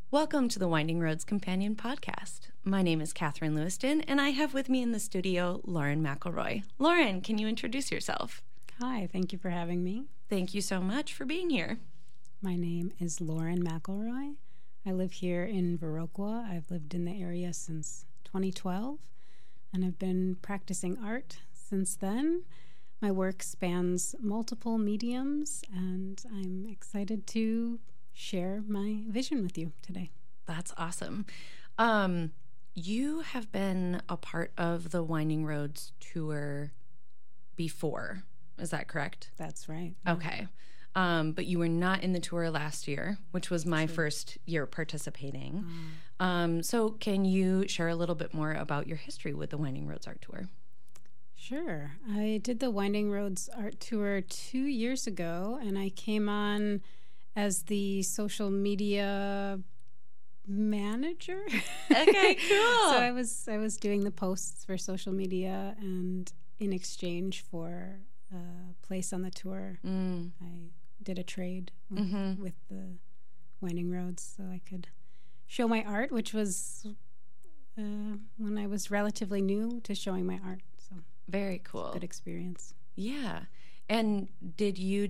Welcome to the Winding Roads Companion Podcast. My name is Catherine Lewiston, and I have with me in the studio Lauren McElroy. Lauren, can you introduce yourself? Hi, thank you for having me. Thank you so much for being here. My name is Lauren McElroy. I live here in Viroqua. I've lived in the area since 2012, and I've been practicing art since then. My work spans multiple mediums, and I'm excited to share my vision with you today. That's awesome. You have been a part of the Winding Roads tour before. Is that correct? That's right. Okay. But you were not in the tour last year, which was my first year participating. So can you share a little bit more about your history with the Winding Roads Art Tour? Sure. I did the Winding Roads Art Tour 2 years ago, and I came on as the social media manager. Okay, cool. So I was doing the posts for social media, and in exchange for a place on the tour, I did a trade with the Winding Roads so I could show my art, which was when I was relatively new to showing my art. So very cool. Good experience. Yeah. And did you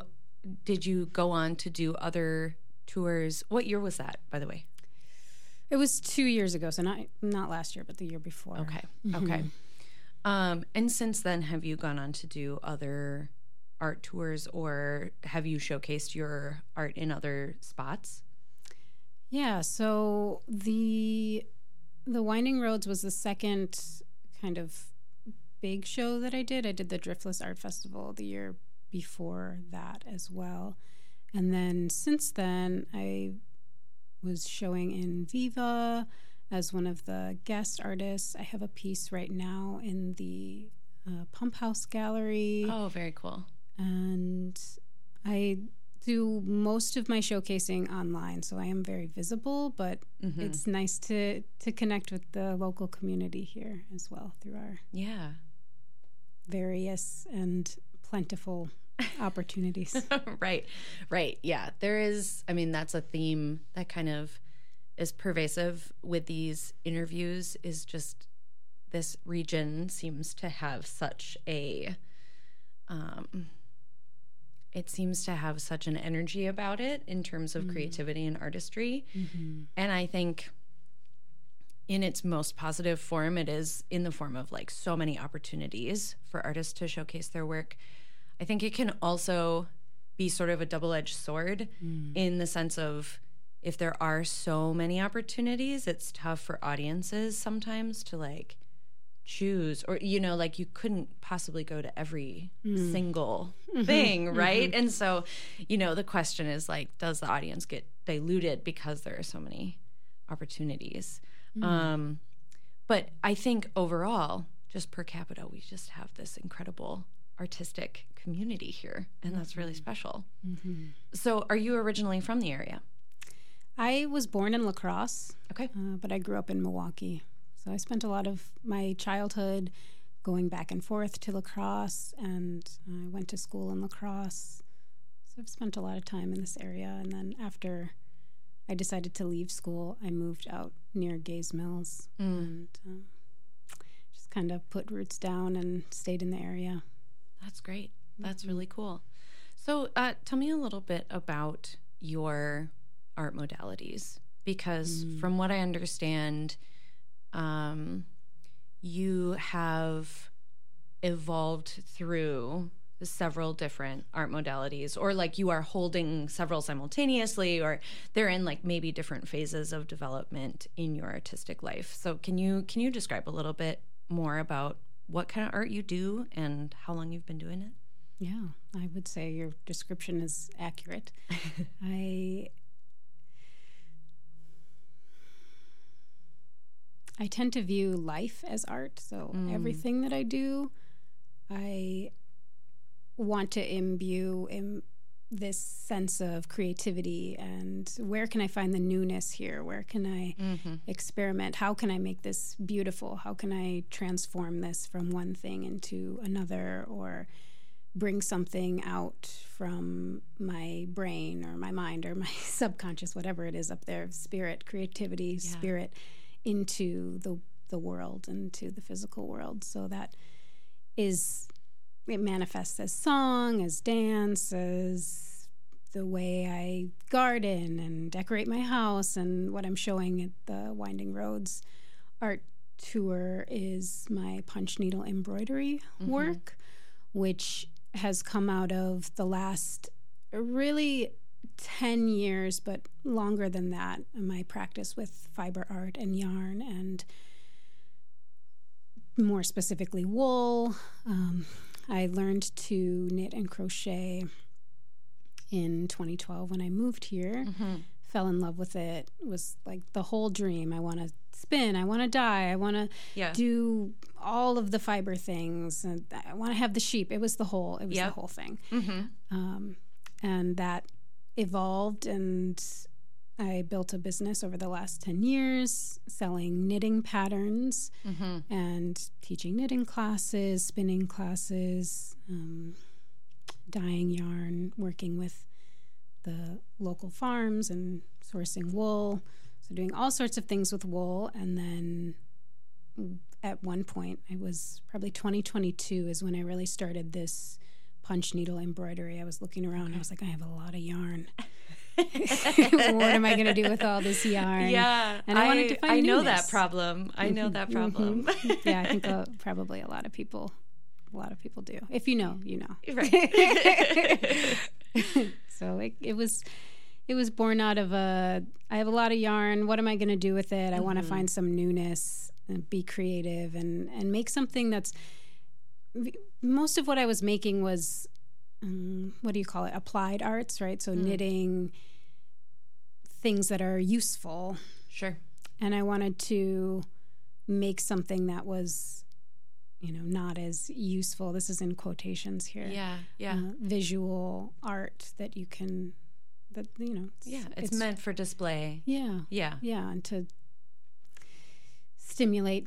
go on to do other tours? What year was that, by the way? It was 2 years ago, so not last year, but the year before. Okay. Okay. And since then, have you gone on to do other art tours, or have you showcased your art in other spots? Yeah, so the Winding Roads was the second kind of big show that I did. I did the Driftless Art Festival the year before that as well. And then since then, I was showing in Viva as one of the guest artists. I have a piece right now in the Pump House Gallery. Oh, very cool. And I do most of my showcasing online, so I am very visible, but it's nice to connect with the local community here as well through our various and plentiful opportunities. Right. Yeah. There is, that's a theme that kind of is pervasive with these interviews, is just this region seems to have such a, it seems to have such an energy about it in terms of creativity and artistry. And I think in its most positive form, it is in the form of like so many opportunities for artists to showcase their work. I think it can also be sort of a double-edged sword in the sense of, if there are so many opportunities, it's tough for audiences sometimes to like choose, or, like you couldn't possibly go to every single thing, right? And so, the question is like, does the audience get diluted because there are so many opportunities? But I think overall, just per capita, we just have this incredible artistic community here, and that's really special. So are you originally from the area? I was born in La Crosse, okay, but I grew up in Milwaukee. So I spent a lot of my childhood going back and forth to La Crosse, and I went to school in La Crosse. So I've spent a lot of time in this area. And then after I decided to leave school, I moved out near Gaze Mills and just kind of put roots down and stayed in the area. That's great. That's really cool. So tell me a little bit about your art modalities, because from what I understand, you have evolved through several different art modalities, or like you are holding several simultaneously, or they're in like maybe different phases of development in your artistic life. So can you describe a little bit more about what kind of art you do and how long you've been doing it? Yeah, I would say your description is accurate. I tend to view life as art, so everything that I do, I want to imbue in this sense of creativity and where can I find the newness here? Where can I experiment? How can I make this beautiful? How can I transform this from one thing into another? Or bring something out from my brain or my mind or my subconscious, whatever it is up there, spirit, creativity, spirit, into the world, into the physical world. So that is, it manifests as song, as dance, as the way I garden and decorate my house. And what I'm showing at the Winding Roads art tour is my punch needle embroidery work, which has come out of the last really 10 years, but longer than that, my practice with fiber art and yarn, and more specifically wool. I learned to knit and crochet in 2012 when I moved here. Fell in love with it. It was like the whole dream. I want to spin. I want to dye. I want to do all of the fiber things. And I want to have the sheep. It was the whole thing. And that evolved, and I built a business over the last 10 years selling knitting patterns and teaching knitting classes, spinning classes, dyeing yarn, working with the local farms and sourcing wool. So doing all sorts of things with wool. And then at one point, it was probably 2022 is when I really started this punch needle embroidery. I was looking around. I was like, I have a lot of yarn. What am I going to do with all this yarn? Yeah. And I wanted to find know newness. that problem. I know that problem. Yeah, I think probably a lot of people do. If you know, you know. Right. So it was born out of I have a lot of yarn. What am I going to do with it? I want to find some newness and be creative and make something that's, most of what I was making was, what do you call it? Applied arts, right? So knitting things that are useful. Sure. And I wanted to make something that was, not as useful. This is in quotations here. Yeah. Visual art that you can, it's meant for display. Yeah, and to stimulate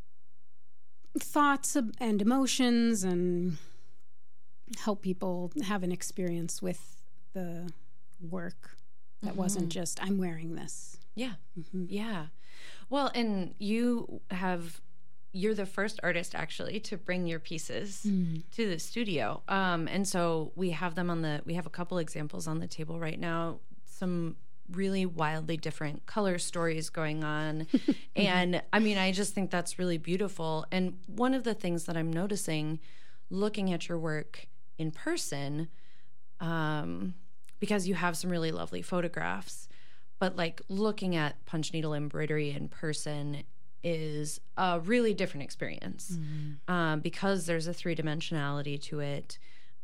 thoughts and emotions and help people have an experience with the work that wasn't just, I'm wearing this. Yeah. Yeah. Well, and you're the first artist actually to bring your pieces to the studio. And so we have them we have a couple examples on the table right now, some really wildly different color stories going on. And I mean, I just think that's really beautiful. And one of the things that I'm noticing looking at your work in person, because you have some really lovely photographs, but like looking at punch needle embroidery in person is a really different experience because there's a three-dimensionality to it.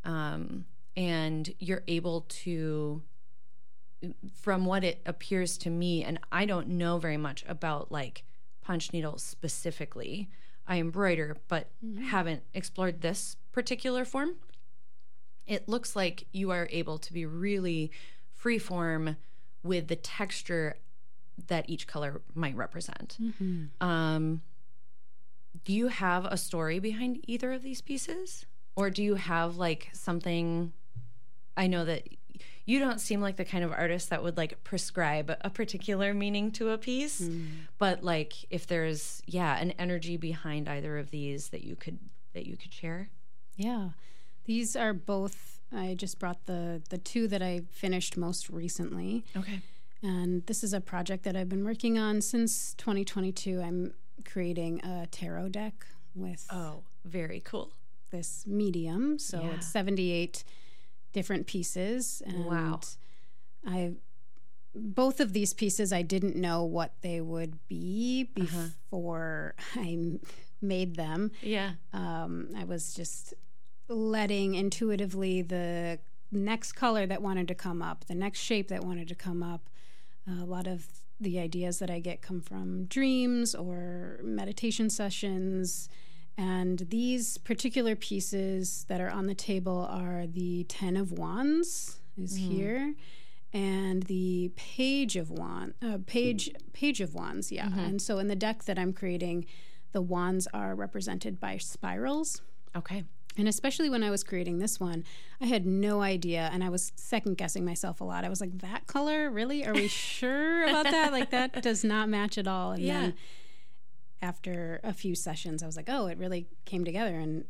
And you're able to, from what it appears to me, and I don't know very much about like punch needles specifically. I embroider, but haven't explored this particular form. It looks like you are able to be really freeform with the texture that each color might represent. Do you have a story behind either of these pieces? Or do you have like something, I know that you don't seem like the kind of artist that would like prescribe a particular meaning to a piece, but like if there's, an energy behind either of these that you could share? Yeah. These are both, I just brought the two that I finished most recently. Okay. And this is a project that I've been working on since 2022. I'm creating a tarot deck with... Oh, very cool. This medium. So it's 78 different pieces. And wow. Both of these pieces, I didn't know what they would be before I made them. Yeah. I was just letting intuitively the next color that wanted to come up, the next shape that wanted to come up. A lot of the ideas that I get come from dreams or meditation sessions. And these particular pieces that are on the table are the 10 of Wands is here, and the Page of Wands, yeah. And so in the deck that I'm creating, the wands are represented by spirals. Okay. And especially when I was creating this one, I had no idea, and I was second guessing myself a lot. I was like, that color? Really? Are we sure about that? Like, that does not match at all. And then after a few sessions, I was like, oh, it really came together, and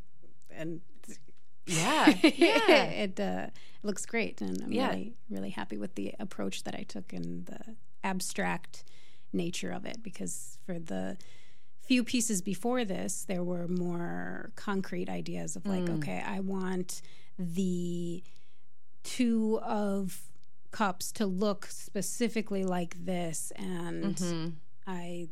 it looks great. And I'm really, really happy with the approach that I took and the abstract nature of it, because for the few pieces before this, there were more concrete ideas of like, okay, I want the 2 of cups to look specifically like this, and I,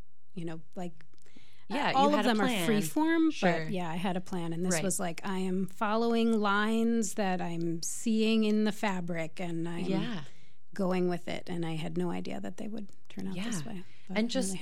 all of them are free form, but I had a plan, and this was like, I am following lines that I'm seeing in the fabric, and I'm going with it, and I had no idea that they would turn out this way. And just,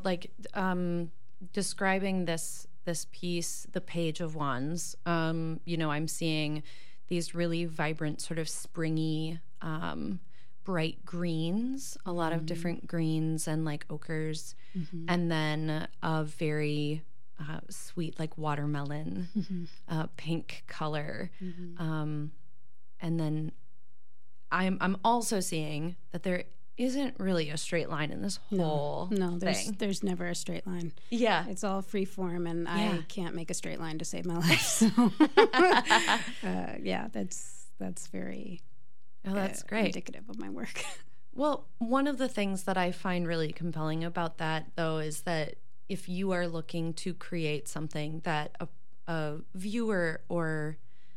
describing this piece, the Page of Wands, I'm seeing these really vibrant, sort of springy, bright greens, a lot of different greens and like ochres, and then a very sweet, like watermelon, pink color. And then I'm also seeing that there isn't really a straight line in this whole thing. There's never a straight line. Yeah. It's all free form, and I can't make a straight line to save my life. So that's very that's great. Indicative of my work. Well, one of the things that I find really compelling about that, though, is that if you are looking to create something that a viewer or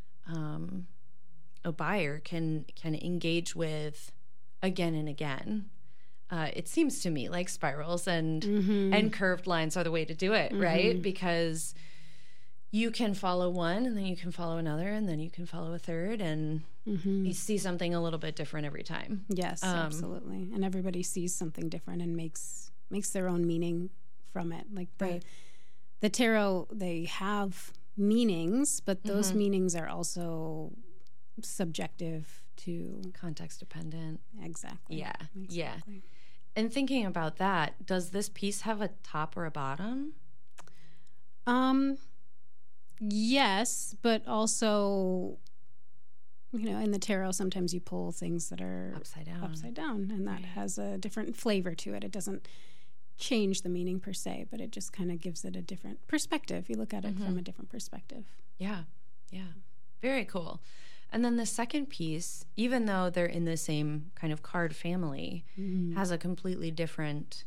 a buyer can engage with again and again, it seems to me like spirals and curved lines are the way to do it, right? Because you can follow one, and then you can follow another, and then you can follow a third, and you see something a little bit different every time. Yes, absolutely. And everybody sees something different and makes their own meaning from it. Like the tarot, they have meanings, but those meanings are also subjective to context dependent. Exactly. Yeah. And thinking about that, does this piece have a top or a bottom? Yes, but also, in the tarot, sometimes you pull things that are upside down, and that has a different flavor to it. It doesn't change the meaning per se, but it just kind of gives it a different perspective. You look at it from a different perspective. Yeah. Very cool. And then the second piece, even though they're in the same kind of card family, has a completely different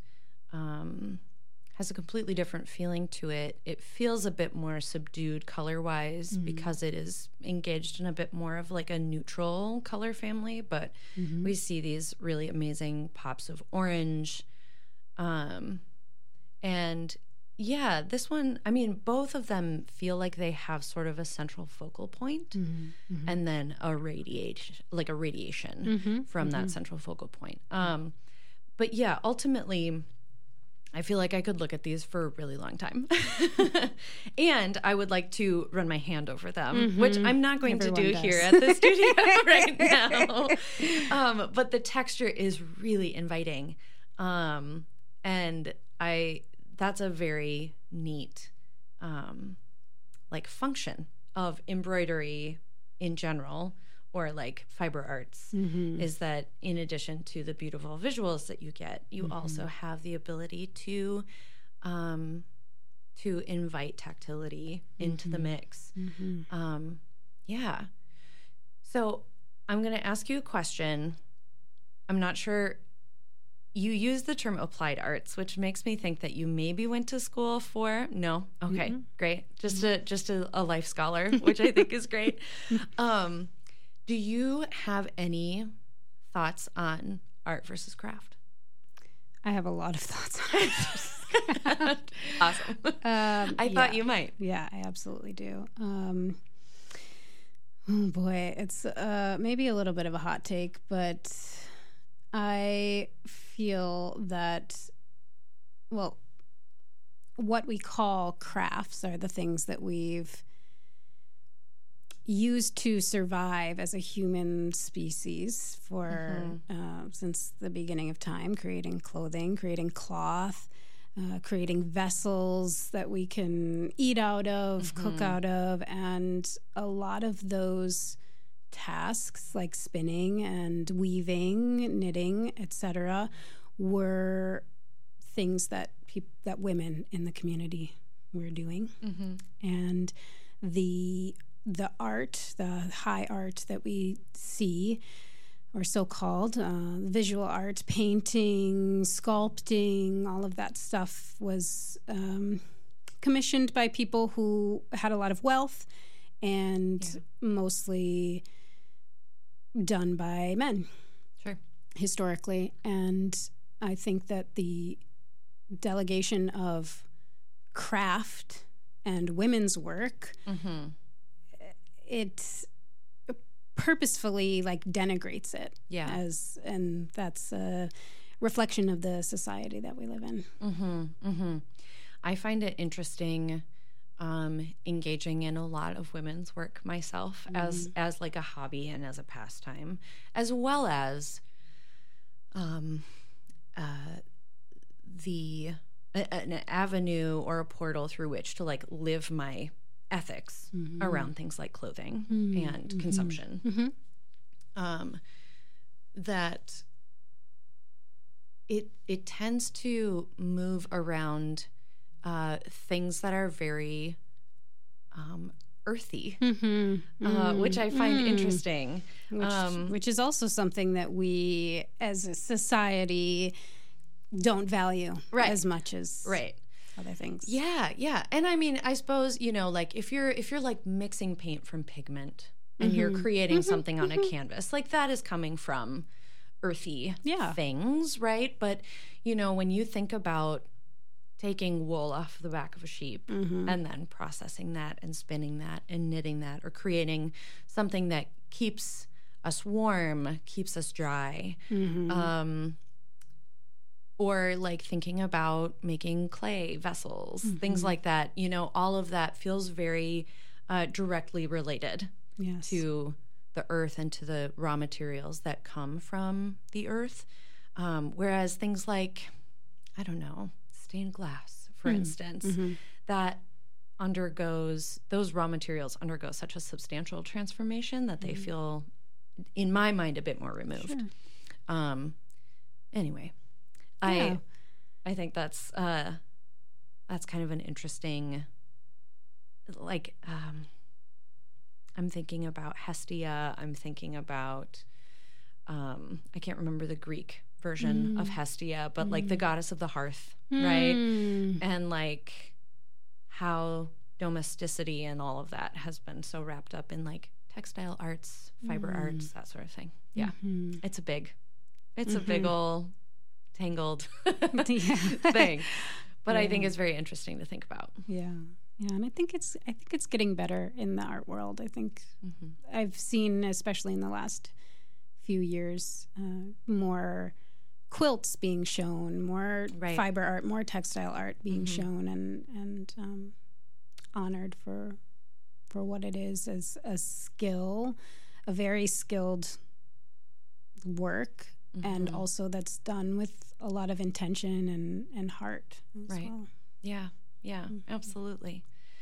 feeling to it. It feels a bit more subdued color-wise because it is engaged in a bit more of like a neutral color family, but we see these really amazing pops of orange. And yeah, this one, I mean, both of them feel like they have sort of a central focal point and then a radiation from that central focal point. But yeah, ultimately, I feel like I could look at these for a really long time. And I would like to run my hand over them, which I'm not going to do here at the studio right now. But the texture is really inviting. And that's a very neat function of embroidery in general, or like fiber arts, is that in addition to the beautiful visuals that you get, you also have the ability to invite tactility into the mix. So I'm going to ask you a question. I'm not sure. You use the term applied arts, which makes me think that you maybe went to school for. No? Okay, great. Just a life scholar, which I think is great. Do you have any thoughts on art versus craft? I have a lot of thoughts on it. Awesome. I thought you might. Yeah, I absolutely do. Oh boy, it's maybe a little bit of a hot take, but I feel that, what we call crafts are the things that we've used to survive as a human species for since the beginning of time, creating clothing, creating cloth, creating vessels that we can eat out of, cook out of, and a lot of those tasks like spinning and weaving, knitting, etc., were things that that women in the community were doing. And the art, the high art that we see, or so-called visual art, painting, sculpting, all of that stuff was commissioned by people who had a lot of wealth and mostly done by men. Sure. Historically. And I think that the delegation of craft and women's work, it purposefully like denigrates it and that's a reflection of the society that we live in. I find it interesting engaging in a lot of women's work myself as like a hobby and as a pastime, as well as an avenue or a portal through which to like live my ethics around things like clothing and consumption. That it tends to move around things that are very earthy, which I find interesting. Which is also something that we as a society don't value as much as other things. Yeah. And I mean, I suppose, like if you're like mixing paint from pigment and you're creating something on a canvas, like that is coming from earthy things, right? But, when you think about taking wool off the back of a sheep and then processing that and spinning that and knitting that or creating something that keeps us warm, keeps us dry, or like thinking about making clay vessels, things like that, all of that feels very directly related to the earth and to the raw materials that come from the earth. Whereas things like, I don't know, stained glass, for instance, that those raw materials undergo such a substantial transformation that they feel, in my mind, a bit more removed. Anyway. I think that's kind of an interesting, like, I'm thinking about Hestia. I'm thinking about, I can't remember the Greek version of Hestia, but like the goddess of the hearth, right? And like how domesticity and all of that has been so wrapped up in like textile arts, fiber arts, that sort of thing. Yeah. It's a big ol' tangled thing, but I think it's very interesting to think about. And I think it's getting better in the art world. I think I've seen, especially in the last few years, more quilts being shown, more fiber art, more textile art being shown, and honored for what it is as a skill, a very skilled work. And also that's done with a lot of intention and heart as well. Yeah, absolutely.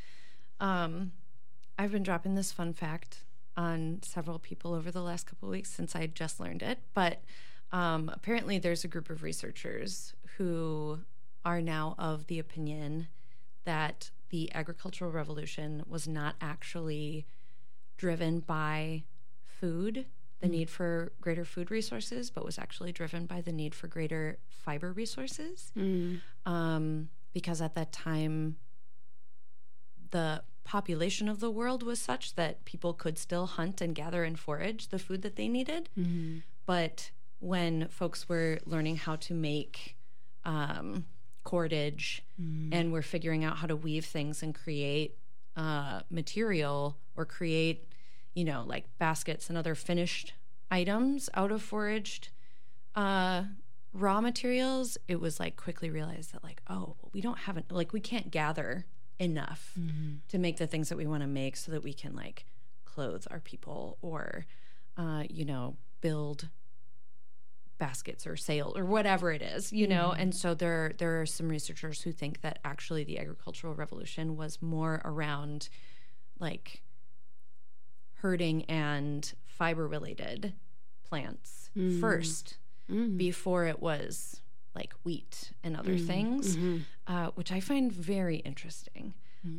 I've been dropping this fun fact on several people over the last couple of weeks since I just learned it. But apparently there's a group of researchers who are now of the opinion that the agricultural revolution was not actually driven by food, the need for greater food resources, but was actually driven by the need for greater fiber resources. Because at that time, the population of the world was such that people could still hunt and gather and forage the food that they needed. But when folks were learning how to make cordage and were figuring out how to weave things and create material or create like baskets and other finished items out of foraged raw materials, it was like quickly realized that like, we don't have we can't gather enough to make the things that we want to make so that we can like clothe our people or, build baskets or sails or whatever it is, you know? And so there are some researchers who think that actually the agricultural revolution was more around like herding and fiber related plants first before it was like wheat and other things, which I find very interesting.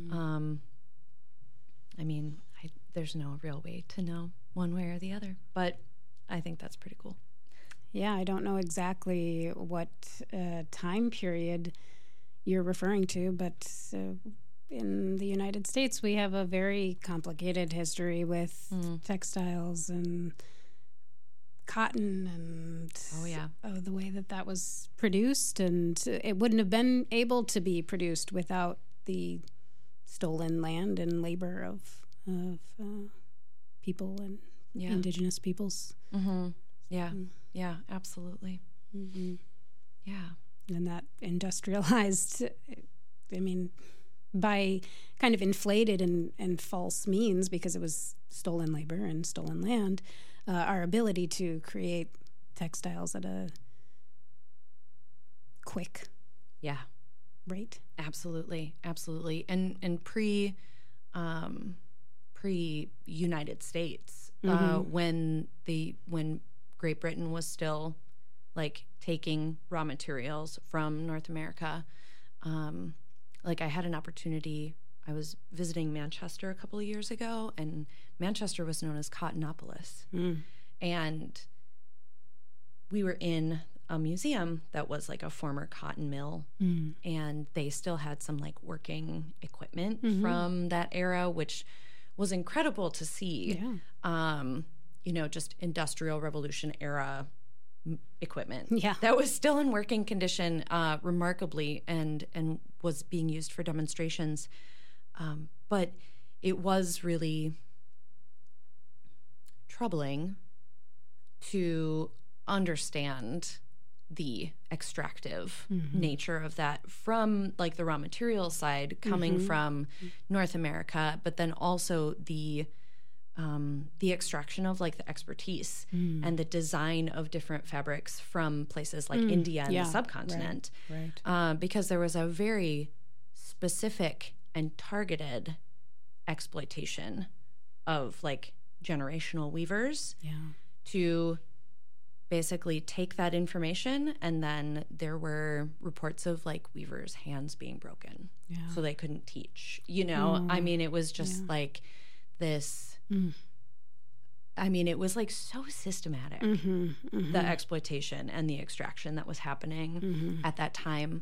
I mean, there's no real way to know one way or the other, but I think that's pretty cool. Yeah, I don't know exactly what time period you're referring to, but in the United States, we have a very complicated history with textiles and cotton and the way that was produced, and it wouldn't have been able to be produced without the stolen land and labor of people and indigenous peoples. Yeah, absolutely. Yeah. And that industrialized, I mean, by kind of inflated and false means, because it was stolen labor and stolen land, our ability to create textiles at a quick rate. Absolutely. And pre United States, when Great Britain was still like taking raw materials from North America, like I had an opportunity. I was visiting Manchester a couple of years ago, and Manchester was known as Cottonopolis. And we were in a museum that was like a former cotton mill, and they still had some like working equipment from that era, which was incredible to see. You know, just Industrial Revolution era equipment that was still in working condition, remarkably, and was being used for demonstrations. But it was really troubling to understand the extractive nature of that from like the raw material side coming from North America, but then also the extraction of like the expertise and the design of different fabrics from places like India and the subcontinent, because there was a very specific and targeted exploitation of like generational weavers to basically take that information, and then there were reports of like weavers' hands being broken so they couldn't teach, you know. I mean, it was just like this I mean, it was like so systematic, the exploitation and the extraction that was happening at that time.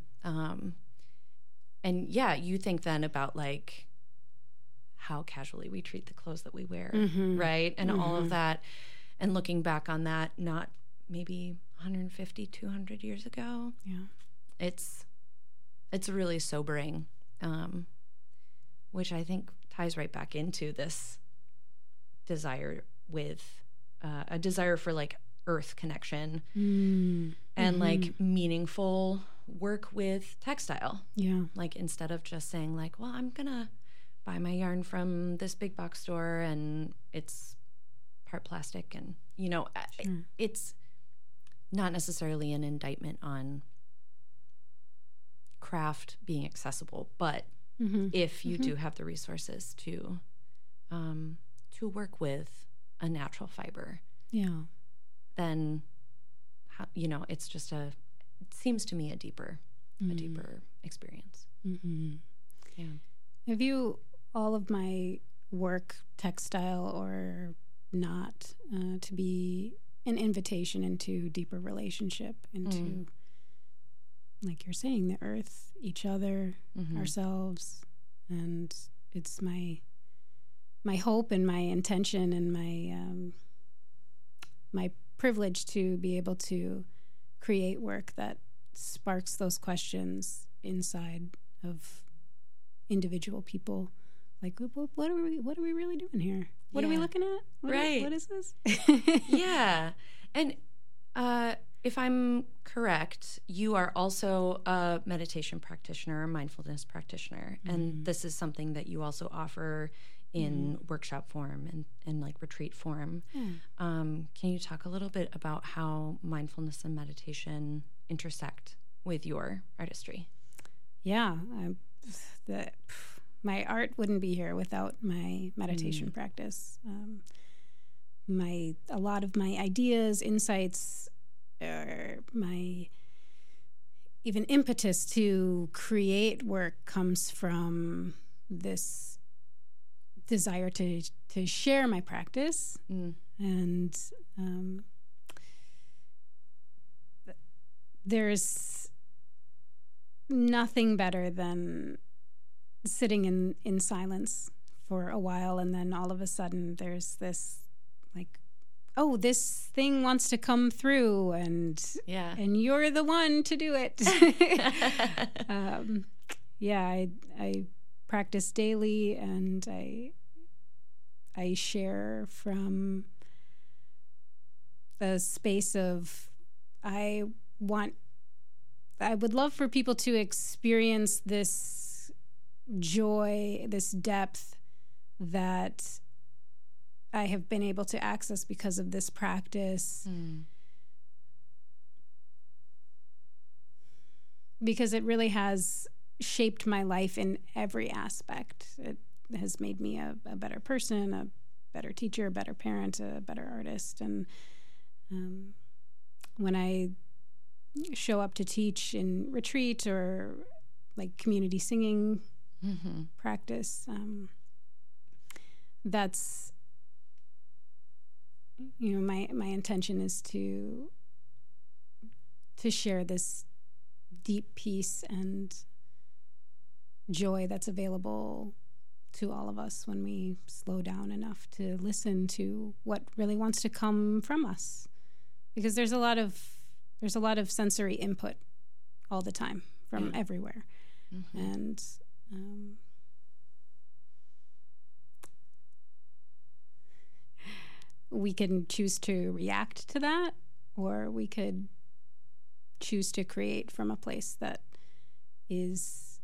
And you think then about like how casually we treat the clothes that we wear, right? And all of that, and looking back on that, not maybe 150, 200 years ago. It's really sobering, which I think ties right back into this desire with a desire for like earth connection and like meaningful work with textile. Like instead of just saying like, well, I'm gonna buy my yarn from this big box store and it's part plastic, and you know, it's not necessarily an indictment on craft being accessible, but if you do have the resources to work with a natural fiber, then you know, it's just it seems to me a deeper experience. I view all of my work, textile or not, to be an invitation into deeper relationship, into like you're saying, the earth, each other, ourselves. And it's my hope and my intention and my privilege to be able to create work that sparks those questions inside of individual people. Like, what are we really doing here? What are we looking at? What is this? And if I'm correct, you are also a meditation practitioner, a mindfulness practitioner, and this is something that you also offer in workshop form and like retreat form. Can you talk a little bit about how mindfulness and meditation intersect with your artistry? Yeah. My art wouldn't be here without my meditation practice. A lot of my ideas, insights, my even impetus to create work comes from this desire to share my practice. And there's nothing better than sitting in silence for a while, and then all of a sudden there's this like, oh, this thing wants to come through, and you're the one to do it. I practice daily, and I share from the space of I would love for people to experience this joy, this depth that I have been able to access because of this practice. Because it really has shaped my life in every aspect. It has made me a better person, a better teacher, a better parent, a better artist. And when I show up to teach in retreat or like community singing practice, that's, my intention is to share this deep peace and joy that's available to all of us when we slow down enough to listen to what really wants to come from us, because there's a lot of sensory input all the time from everywhere. And we can choose to react to that, or we could choose to create from a place that is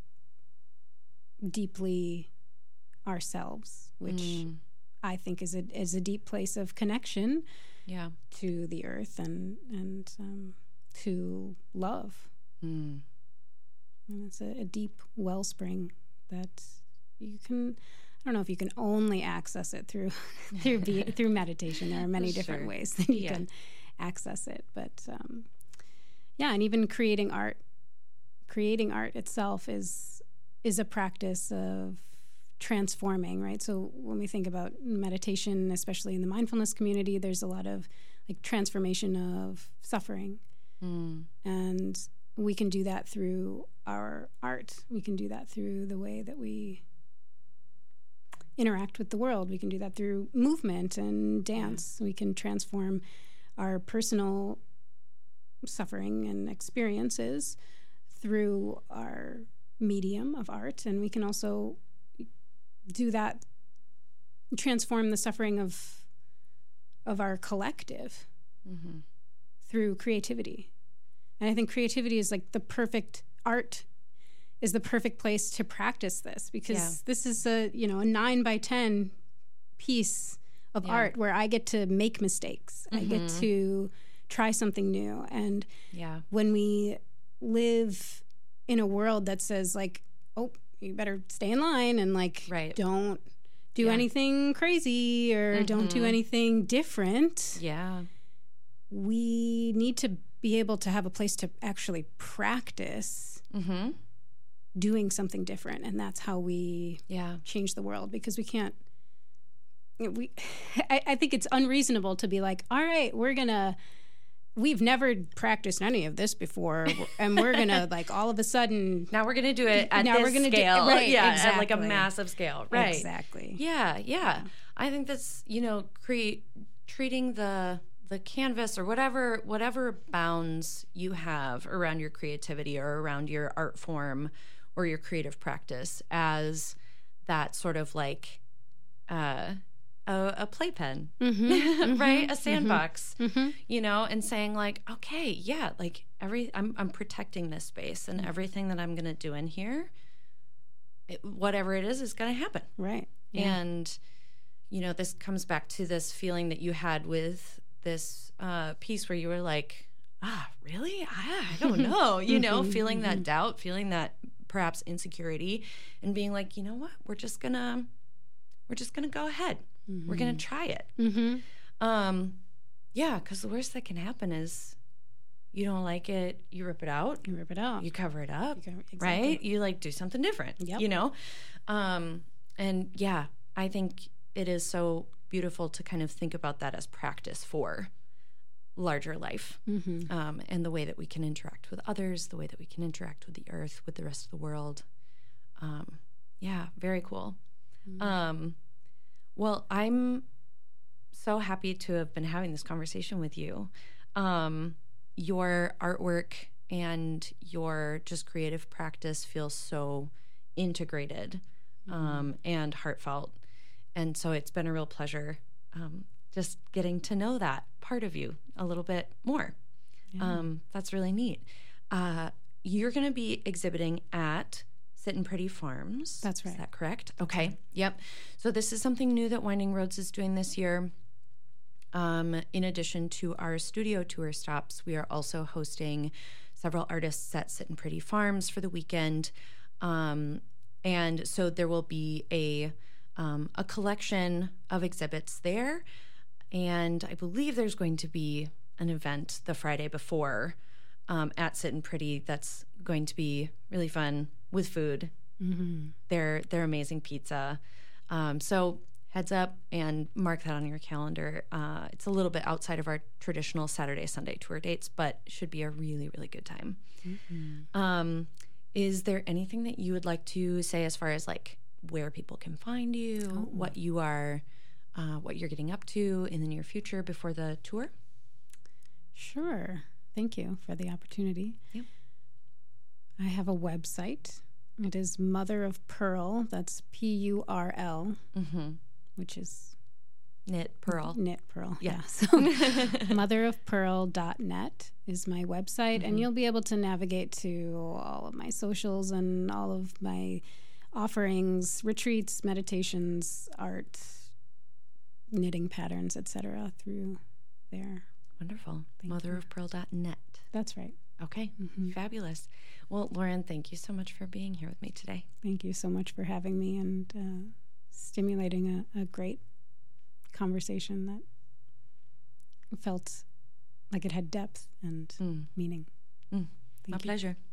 deeply ourselves, which I think is a deep place of connection to the earth and to love. And it's a deep wellspring that you can, I don't know if you can only access it through meditation. There are many different ways that you can access it, but and even creating art itself is a practice of transforming, right? So when we think about meditation, especially in the mindfulness community, there's a lot of like transformation of suffering. And we can do that through our art. We can do that through the way that we interact with the world. We can do that through movement and dance. We can transform our personal suffering and experiences through our medium of art, and we can also do that, transform the suffering of our collective through creativity. And I think creativity is like art is the perfect place to practice this, because this is a 9x10 piece of art where I get to make mistakes. I get to try something new. And when we live in a world that says like, oh, you better stay in line and like don't do anything crazy or don't do anything different. We need to be able to have a place to actually practice doing something different. And that's how we change the world, because we can't, I think it's unreasonable to be like, all right, we've never practiced any of this before, and we're gonna like all of a sudden now we're gonna do it at this scale, at like a massive scale, right? Exactly. Yeah. I think that's treating the canvas or whatever bounds you have around your creativity or around your art form or your creative practice as that sort of like a playpen, right? A sandbox, and saying like, okay, like I'm protecting this space, and everything that I'm going to do in here whatever it is going to happen. Right. Yeah. And, this comes back to this feeling that you had with this piece where you were like, really? I don't know, feeling that doubt, feeling that perhaps insecurity, and being like, you know what, we're just gonna go ahead. We're gonna try it. Yeah, because the worst that can happen is you don't like it, you rip it out. You cover it up, exactly. Right? You do something different, and yeah, I think it is so beautiful to kind of think about that as practice for larger life, and the way that we can interact with others, the way that we can interact with the earth, with the rest of the world. Yeah, very cool. Well, I'm so happy to have been having this conversation with you. Your artwork and your just creative practice feels so integrated and heartfelt. And so it's been a real pleasure just getting to know that part of you a little bit more. Yeah. That's really neat. You're going to be exhibiting at Sittin' Pretty Farms. That's right. Is that correct? Okay. Right. Yep. So this is something new that Winding Roads is doing this year. In addition to our studio tour stops, we are also hosting several artists at Sittin' Pretty Farms for the weekend. And so there will be a collection of exhibits there. And I believe there's going to be an event the Friday before at Sittin' Pretty that's going to be really fun with food. They're amazing pizza. So heads up and mark that on your calendar. It's a little bit outside of our traditional Saturday, Sunday tour dates, but should be a really, really good time. Is there anything that you would like to say as far as where people can find you, what you are, what you're getting up to in the near future before the tour? Sure. Thank you for the opportunity. Yep. I have a website. It is Mother of Pearl. That's PURL, which is Knit Pearl. Yeah. So motherofpearl.net is my website, and you'll be able to navigate to all of my socials and all of my offerings, retreats, meditations, art, knitting patterns, etc. through there. Wonderful. Motherofpearl.net. That's right. Okay. Fabulous. Well, Lauren, thank you so much for being here with me today. Thank you so much for having me and stimulating a great conversation that felt like it had depth and meaning. My pleasure.